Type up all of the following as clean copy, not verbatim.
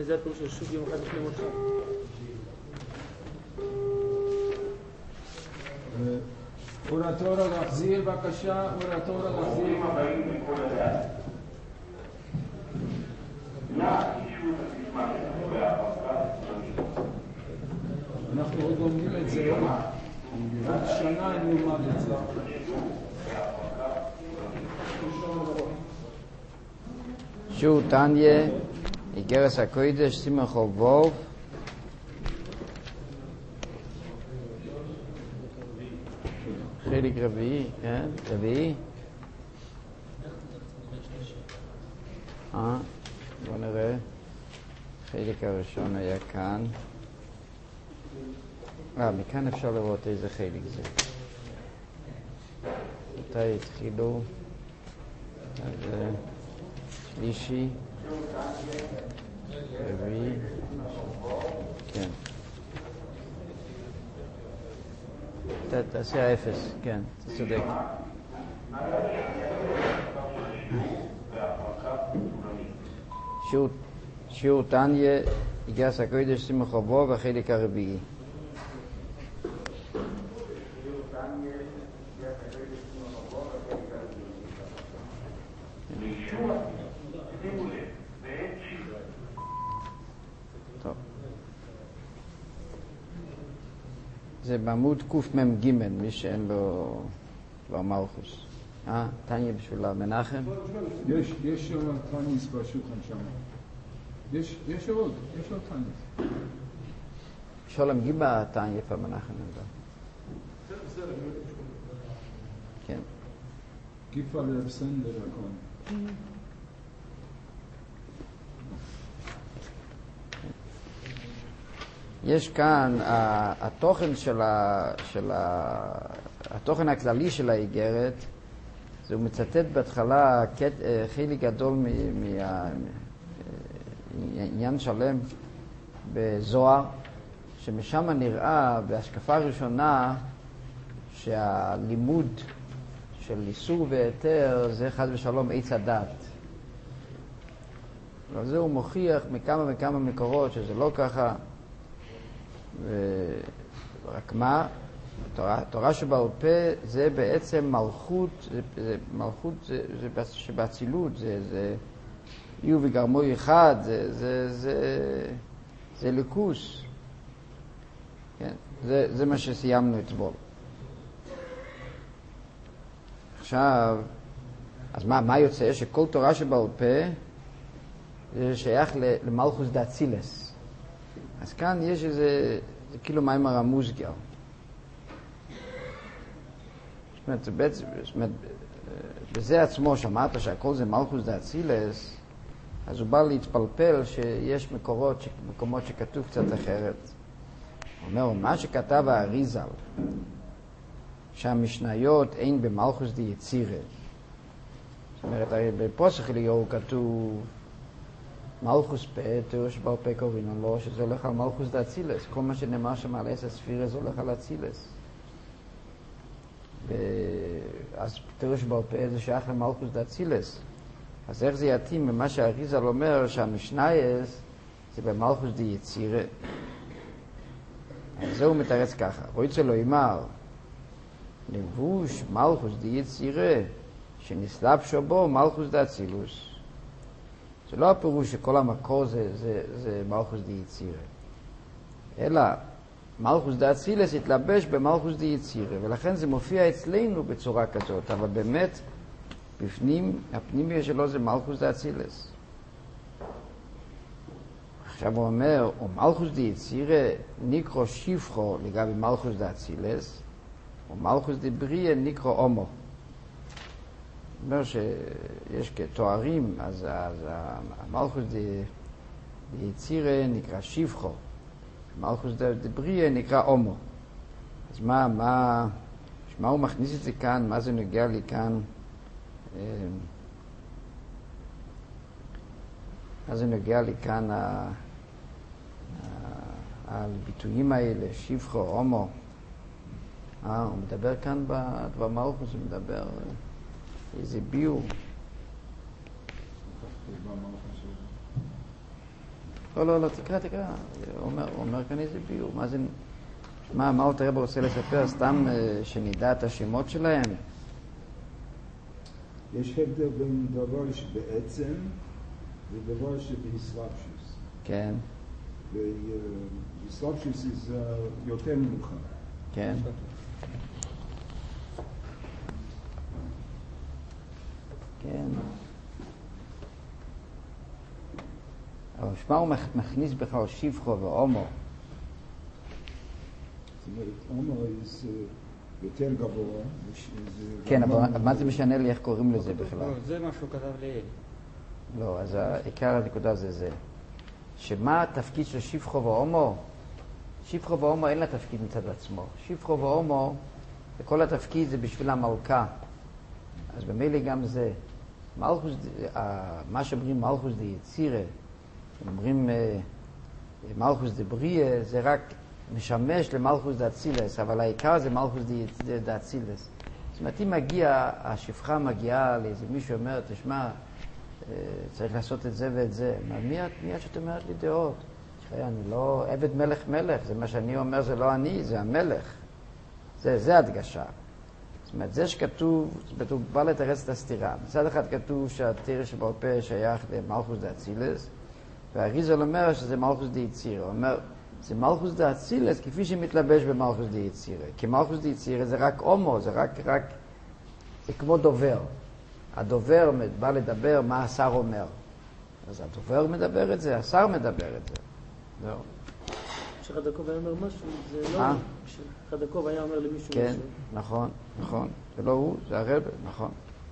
שזה הפירוש של שוב יום אחד לפני משה. אורטורה להחזיר בבקשה, אורטורה להחזיר. אנחנו עוד לומדים את זה, עוד שנה נלמד את זה. שור תניה, איגרס הקודש, סימן חובוב. חלק רביעי, כן? רביעי. בוא נראה. חלק הראשון היה כאן. מכאן אפשר לראות איזה חלק זה. מתי התחילו? אז שלישי, רביעי, כן. תעשה האפס, כן, אתה צודק. שיעור תניה, איגרס הקודש, סימן חובוב, החלק הרביעי. זה בעמוד קמ"ג, מי שאין לו כבר מלכוס. תניה בשביל מנחם? יש תניס בשולחן שם. יש עוד תניס. שולם גיבה תניה פה מנחם. כן. גיפה לרסנדר הכל. יש כאן התוכן התוכן הכללי של האיגרת, זה הוא מצטט בהתחלה חלק גדול מעניין שלם בזוהר, שמשם נראה בהשקפה הראשונה שהלימוד של איסור והיתר זה חס ושלום עץ הדת. אבל זה הוא מוכיח מכמה וכמה מקורות שזה לא ככה. רק מה? תורה שבעל פה זה בעצם מלכות, מלכות שבאצילות, זה יהיו וגרמו אחד, זה ליכוס. כן? זה מה שסיימנו אתמול. עכשיו, אז מה יוצא? שכל תורה שבעל פה זה שייך למלכוס דאצילס. אז כאן יש איזה, זה כאילו מיימר המוסגר. זאת אומרת, בזה עצמו שמעת שהכל זה מלכוס דאצילס, אז הוא בא להתפלפל שיש מקומות שכתוב קצת אחרת. הוא אומר, מה שכתב האריזל, שהמשניות אין במלכוס די יצירה. זאת אומרת, בפוסח אליהו כתוב, מלכוס פה, תיאור שבעל פה קוראים לו, שזה הולך על מלכוס דאצילס. כל מה שנאמר שם על עשר ספירס הולך על אצילס. אז תיאור שבעל פה זה שייך למלכוס דאצילס. אז איך זה יתאים ממה שהאריזל אומר שהמשנייס זה במלכוס די יצירה. אז זהו מתארץ ככה. רויצה לו אמר, לבוש מלכוס די יצירה, שנסלבשו בו מלכוס דאצילוס. זה לא הפירוש שכל המקור זה מלכוס די יצירה. אלא מלכוס דאצילס התלבש במלכוס די יצירה, ולכן זה מופיע אצלנו בצורה כזאת, אבל באמת בפנים, הפנימיה שלו זה מלכוס דאצילס. עכשיו הוא אומר, או מלכוס די יצירה נקרא שפחו לגבי מלכוס דאצילס, או מלכוס די בריה נקרא אומו. זאת אומרת שיש כתוארים, אז המלכוס די יצירה נקרא שפחו, מלכוס די בריה נקרא אומו. אז מה הוא מכניס את זה כאן, מה זה נוגע לי כאן? מה זה נוגע לי כאן על ביטויים האלה, שפחו, אומו? הוא מדבר כאן בדבר מלכוס, הוא מדבר איזה ביור. לא, תקרא. הוא אומר כאן איזה ביור. מה עוד הרב רוצה לספר? סתם שנדע את השמות שלהם? יש הבדל בין דבר שבעצם ודבר שבהסלבשוס. כן. והסלבשוס זה יותר מאוחר. כן. כן. אבל שמה הוא מכניס בכלל שבחו ואומו. זאת אומרת, אומו זה יותר גבוה. כן, אבל מה זה משנה לי איך קוראים לזה בכלל? זה מה שהוא כתב לי. לא, אז העיקר הנקודה זה. שמה התפקיד של שבחו ואומו? שבחו ואומו אין לה תפקיד מצד עצמו. שבחו ואומו, וכל התפקיד זה בשביל המלכה. אז במילא גם זה. מה שאומרים מלכוס דה יצירה, אומרים מלכוס דה בריה, זה רק משמש למלכוס דה אצילס, אבל העיקר זה מלכוס דה אצילס. זאת אומרת, אם השפחה מגיעה לאיזה מישהו אומר, תשמע, צריך לעשות את זה ואת זה. מיד שאת אומרת לי דעות. אני לא עבד מלך, זה מה שאני אומר, זה לא אני, זה המלך. זה הדגשה. זאת אומרת, זה שכתוב, הוא בא לתרץ את הסתירה. מצד אחד כתוב שהתיר שבעל פה שייך למלכוס דה אצילס, והאריזל אומר שזה מלכוס דה יצירה. הוא אומר, זה מלכוס דה אצילס כפי שמתלבש במלכוס דה יצירה. כי מלכוס דה יצירה זה רק הומו, זה זה כמו דובר. הדובר בא לדבר מה השר אומר. אז הדובר מדבר את זה, השר מדבר את זה. זהו. כשחדקוב היה אומר משהו, זה לא... כשחדקוב היה אומר למישהו כן, משהו. נכון. זה לא הוא, זה הרב, נכון.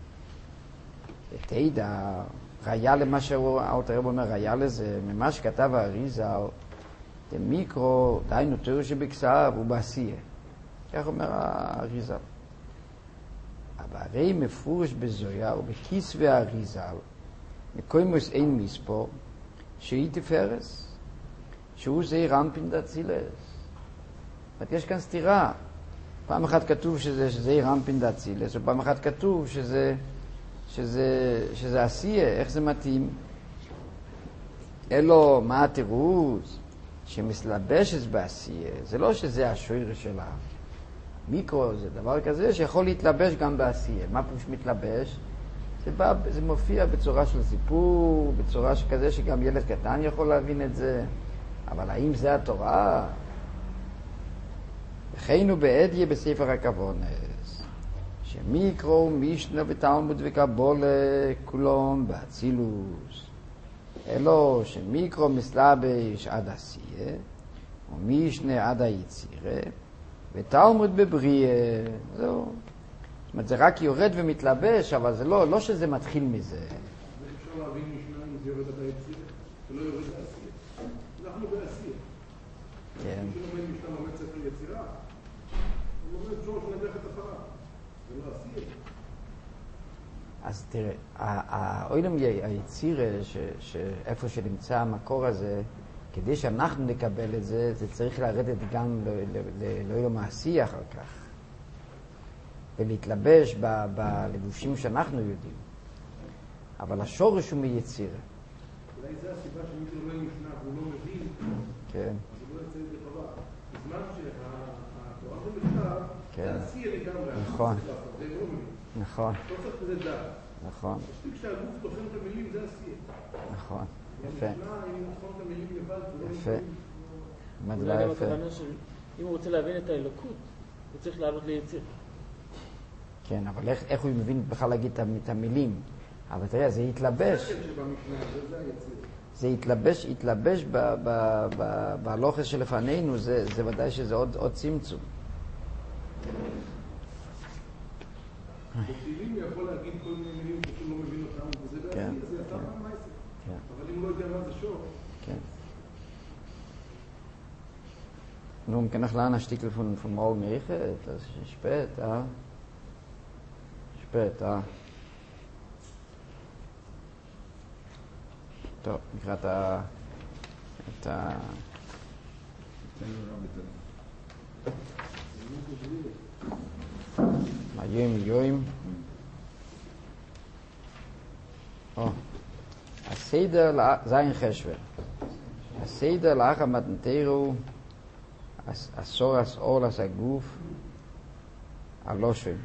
תדע, ראיה למה שהרב אומר, ראיה לזה, ממה שכתב האריזל, דמיקרו, דהיינו תיאור שבכסף, הוא בעשייה. כך אומר האריזל. אבל הרי מפורש בזויה ובכיסוי האריזל, מקוימוס אין מספור, שהיא תפרס, שהוא זעיר אנפין דאצילס. יש כאן סתירה. פעם אחת כתוב שזה זעיר אנפין דאצילס, ופעם אחת כתוב שזה עשייה. איך זה מתאים? אלו, מה התירוץ? שמסלבשת בעשייה. זה לא שזה השורש שלה. מיקרו זה דבר כזה שיכול להתלבש גם בעשייה. מה פירוש מתלבש? זה מופיע בצורה של סיפור, בצורה כזה שגם ילד קטן יכול להבין את זה. אבל האם זה התורה? וכינו בעדיה בספר הכוונס, שמיקרו, מישנה ותלמוד וקבולה כולם באצילוס. אלו שמיקרו מסלבש עד עשייה, ומישנה עד היצירה, ותלמוד בבריה. זהו. זאת אומרת, זה רק יורד ומתלבש, אבל זה לא שזה מתחיל מזה. אפשר להבין משנה אם זה יורד עד היצירה, זה לא יורד לעשייה. אנחנו בעשייה. כן. מי שלומד משנה לומד ספר יצירה, הוא לומד שורש מלאכת הפרה. זה לא עשייה. אז תראה, האוילם היצירה, שאיפה שנמצא המקור הזה, כדי שאנחנו נקבל את זה, זה צריך לרדת גם לאוילם העשייה אחר כך. ולהתלבש בלבושים שאנחנו יודעים. אבל השורש הוא מיצירה. אולי זה הסיבה שמי שלומד משנה והוא לא מבין, כן. אז הוא לא יצא את זה חובה. בזמן שהתורה במכתב, זה עשייה לגמרי. נכון. זה לא מבין. נכון. לא צריך כזה דעת. נכון. מספיק שהגוף תוכן את המילים, זה עשייה. נכון. יפה. המשנה, אם הוא תוכן את המילים לבד, זה לא יפה. מבין. מה אולי דבר גם יפה? הכוונה שאם הוא רוצה להבין את האלוקות, הוא צריך לעלות ליציר. כן, אבל איך הוא מבין בכלל להגיד את המילים? אבל תראה, זה יתלבש. זה יתלבש בהלוכס שלפנינו, זה ודאי שזה עוד צמצום. בתהילים הוא יכול להגיד כל מיני מילים שהוא לא מבין אותם, וזה בעצם, זה יצא פעם מייסר. אבל אם הוא לא יודע מה זה שור. כן. Nun kann ich lernen ein Stückchen von morgen riechen, das ist später. Später. טוב, נקרא את יום. הסדר זין חשבר. הסיידר לאחר מתנתרו, הסורס אורלס הגוף, הלושן.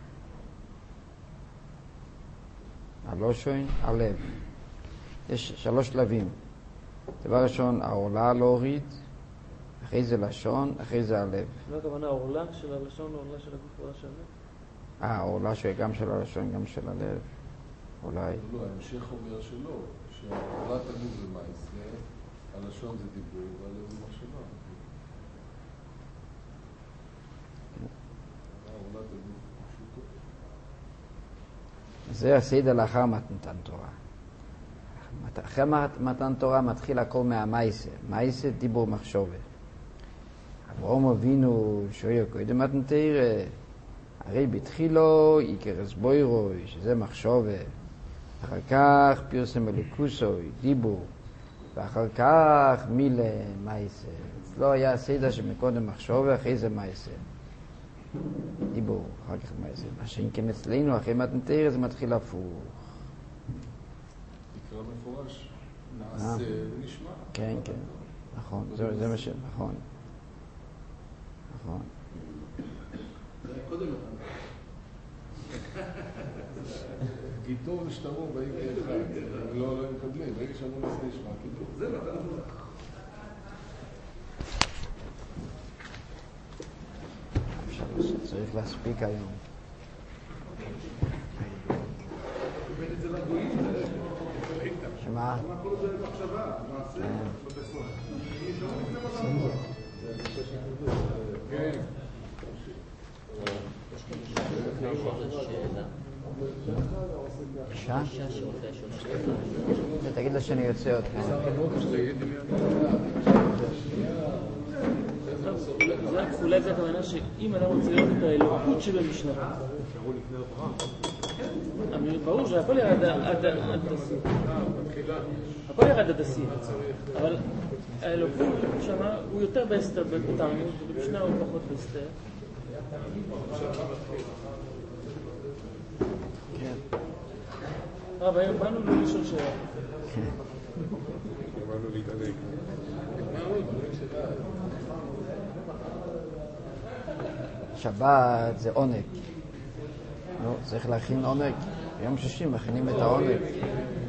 הלושן, הלב. יש 3 שלבים. דבר ראשון, העורלה להוריד, אחרי זה לשון, אחרי זה הלב. לא הכוונה העורלה של הלשון, העורלה של הגוף, העורלה של הלב? העורלה שגם של הלשון, גם של הלב. אולי. לא, ההמשך אומר שלא, שהעורלת הגוף זה מעשה, הלשון זה דיבור, והלב זה מחשבה. העורלת הגוף פשוטו. זה הסדר לאחר מתן תורה. אחרי מתן תורה מתחיל הכל מהמייסה. מייסה דיבור מחשבה. אברהם אבינו שואל קודם מתן תורה, הרי בתחילו עיקרס בוירוי, שזה מחשבה. אחר כך פרסם אלוקוסוי, דיבור. ואחר כך מילה מייסה. לא היה סדר שמקודם מחשבה, אחרי זה מייסה. דיבור, אחר כך מייסה. מה שאם אצלנו, אחרי מתן תורה זה מתחיל הפוך. תקרא מפורש, נעשה ונשמע. כן, כן, נכון, זה מה ש... נכון. נכון. זה היה קודם לכן. גיטו ושטרו באים כאחד, הם לא מקבלים, ברגע שאמרו נעשה נשמע, כאילו. זה נתן עבודה. צריך להספיק היום. באמת את זה לגויים, שמה? מה כל זה מחשבה? מעשה? כן. אישה? תגיד לה שאני יוצא עוד כאן. אולי זה הכוונה שאם אנחנו רוצים לראות את האלוקות שבמשנה, ברור שהכל ירד עד השיא. הכל ירד עד השיא. אבל האלוקות שמה הוא יותר בהסתר בתרמיות, ובמשנה הוא פחות בהסתר. רב, היום באנו לא לשאול שאלה. באנו להתענק. שבת זה עונג. צריך להכין עונג. ביום שישי מכינים את העונג.